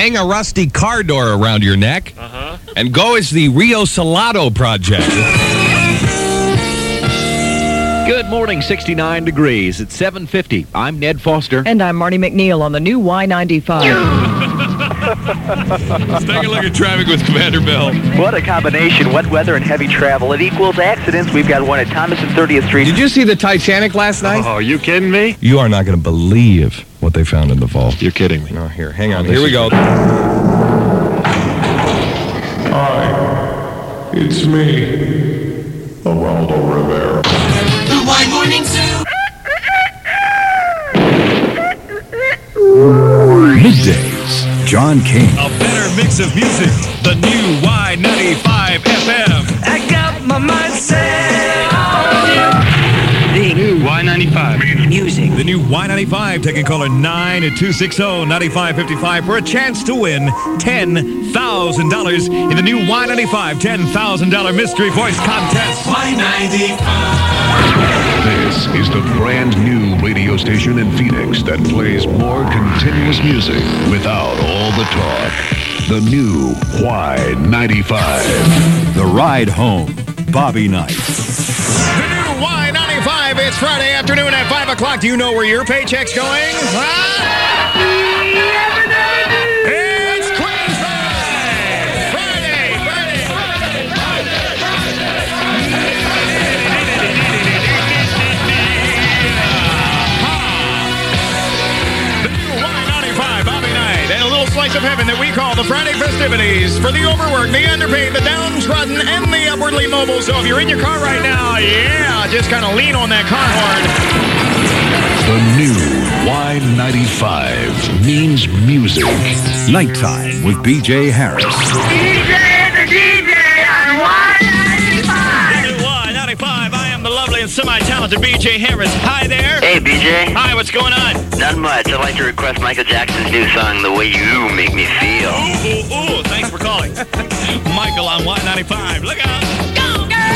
hang a rusty car door around your neck, and go as the Rio Salado Project. Good morning, 69 degrees. It's 7:50. I'm Ned Foster. And I'm Marty McNeil on the new Y95. Let's take a look at traffic with Commander Bill. What a combination. Wet weather and heavy travel. It equals accidents. We've got one at Thomas and 30th Street. Did you see the Titanic last night? Oh, you kidding me? You are not going to believe what they found in the vault. You're kidding me. No, here, hang on. Here we go. Hi, it's me, Geraldo Rivera. The Y Morning Zoo. Middays, John King. A better mix of music. The new Y95 FM. I got my mind set on you. The new Y95. Music. The new Y95 taking caller 9-260-9555 for a chance to win $10,000 in the new Y95 $10,000 mystery voice contest. Y95. This is the brand new radio station in Phoenix that plays more continuous music without all the talk. The new Y95. The Ride Home, Bobby Knight. The new Y95. It's Friday afternoon at 5 o'clock. Do you know where your paycheck's going? It's Quiz Friday! Friday! The new Y95, Bobby Knight, and a little slice of heaven that we call the Friday festivities for the overworked, the underpaid, the downtrodden, and the upwardly mobile. So if you're in your car right now, just kind of lean on that car horn. The new Y95 means music. Nighttime with B.J. Harris. Y95, I am the lovely and semi-talented B.J. Harris. Hi there. Hey, BJ. Hi, what's going on? Not much. I'd like to request Michael Jackson's new song, The Way You Make Me Feel. Ooh, thanks for calling. Michael on Y95. Look out. Go, girl.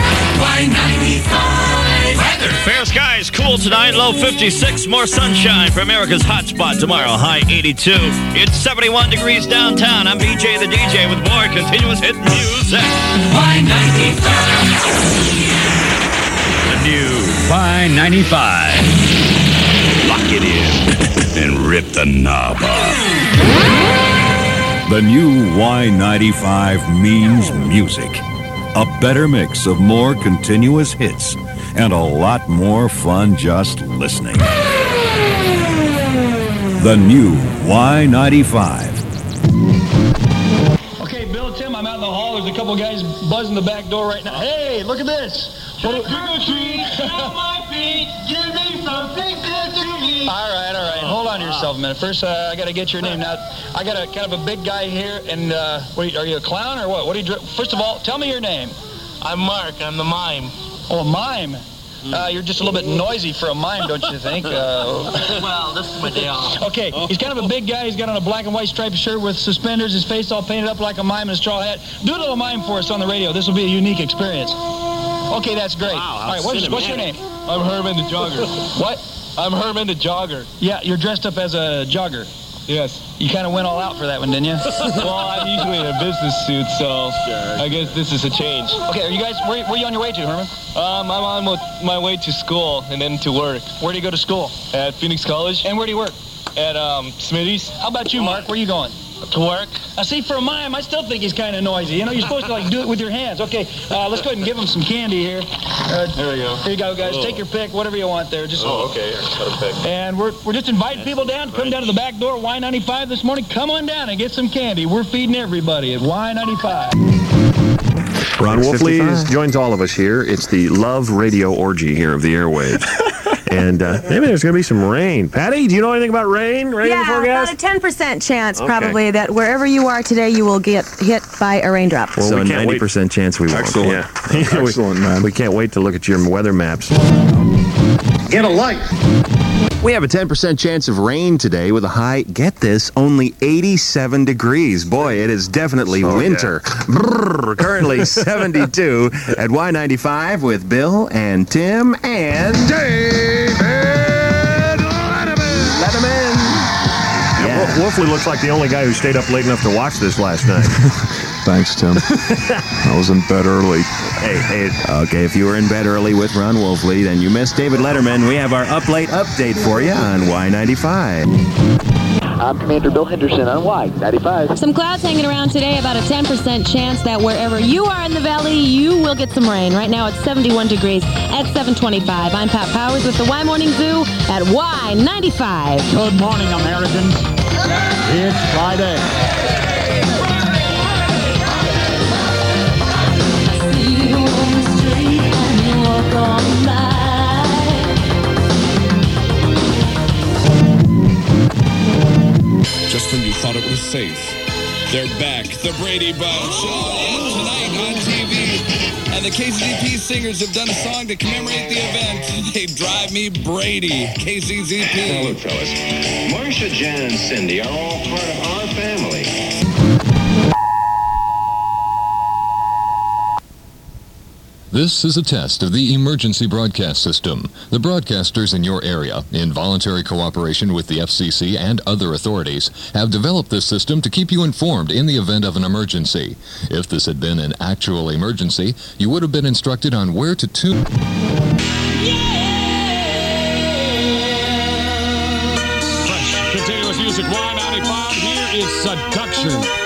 Y95. Weather. Fair skies, cool tonight, low 56, more sunshine for America's hotspot tomorrow, high 82. It's 71 degrees downtown. I'm BJ the DJ with more continuous hit music. Y95. The new Y95. Lock it in and rip the knob off. The new Y95 means music. A better mix of more continuous hits and a lot more fun just listening. The new Y95. Okay, Bill, Tim, I'm out in the hall. There's a couple guys buzzing the back door right now. Hey, look at this. All right. Hold on to yourself a minute. First, I got to get your name. Now, I got a kind of a big guy here, and are you a clown or what? What do you? First of all, tell me your name. I'm Mark. I'm the mime. Oh, a mime. You're just a little bit noisy for a mime, don't you think? Well, this is my day off. Okay, he's kind of a big guy. He's got on a black and white striped shirt with suspenders, his face all painted up like a mime and a straw hat. Do a little mime for us on the radio. This will be a unique experience. Okay, that's great. Wow, all right, what's your name? I'm Herman the Jogger. What? I'm Herman the Jogger. Yeah, you're dressed up as a jogger. Yes. You kind of went all out for that one, didn't you? Well, I'm usually in a business suit, so I guess this is a change. Okay, are you guys, where are you on your way to, Herman? I'm on my way to school and then to work. Where do you go to school? At Phoenix College. And where do you work? At Smitty's. How about you, Mark? Where are you going? To work. See, for a mime, I still think he's kind of noisy. You know, you're supposed to, do it with your hands. Okay, let's go ahead and give him some candy here. There we go. Here you go, guys. Take your pick, whatever you want there. Just. Oh, okay. Got a pick. And we're just inviting people down. Come down to the back door, Y95 this morning. Come on down and get some candy. We're feeding everybody at Y95. Ron Wolfley joins all of us here. It's the Love Radio Orgy here of the airwaves. And maybe there's going to be some rain. Patty, do you know anything about rain? Rain in the forecast? About a 10% chance, probably, that wherever you are today, you will get hit by a raindrop. Well, so a 90% chance we won't. Excellent. Yeah. Excellent, man. We can't wait to look at your weather maps. Get a life. We have a 10% chance of rain today with a high, get this, only 87 degrees. Boy, it is definitely winter. Yeah. Brrr, currently 72 at Y95 with Bill and Tim and David Letterman. Yeah. Wolfley looks like the only guy who stayed up late enough to watch this last night. Thanks, Tim. I was in bed early. Hey. Okay, if you were in bed early with Ron Wolfley, then you missed David Letterman. We have our Up Late update for you on Y95. I'm Commander Bill Henderson on Y95. Some clouds hanging around today, about a 10% chance that wherever you are in the valley, you will get some rain. Right now it's 71 degrees at 725. I'm Pat Powers with the Y Morning Zoo at Y95. Good morning, Americans. It's Friday. See you on the street and you walk all night. Just when you thought it was safe, they're back. The Brady Bunch. And tonight on TV. And the KZZP singers have done a song to commemorate the event. They drive me Brady. KZZP. Now look, fellas. Marcia, Jan, and Cindy are all part of our family. This is a test of the emergency broadcast system. The broadcasters in your area, in voluntary cooperation with the FCC and other authorities, have developed this system to keep you informed in the event of an emergency. If this had been an actual emergency, you would have been instructed on where to tune. Fresh, continuous music, Y95. Here is Seduction.